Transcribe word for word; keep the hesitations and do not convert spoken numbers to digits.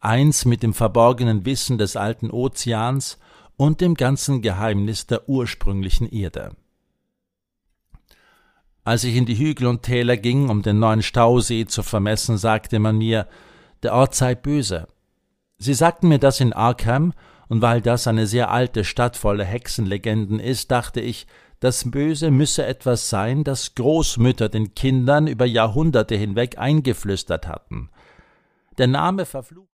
eins mit dem verborgenen Wissen des alten Ozeans und dem ganzen Geheimnis der ursprünglichen Erde. Als ich in die Hügel und Täler ging, um den neuen Stausee zu vermessen, sagte man mir, der Ort sei böse. Sie sagten mir das in Arkham, und weil das eine sehr alte Stadt voller Hexenlegenden ist, dachte ich, das Böse müsse etwas sein, das Großmütter den Kindern über Jahrhunderte hinweg eingeflüstert hatten. Der Name verflucht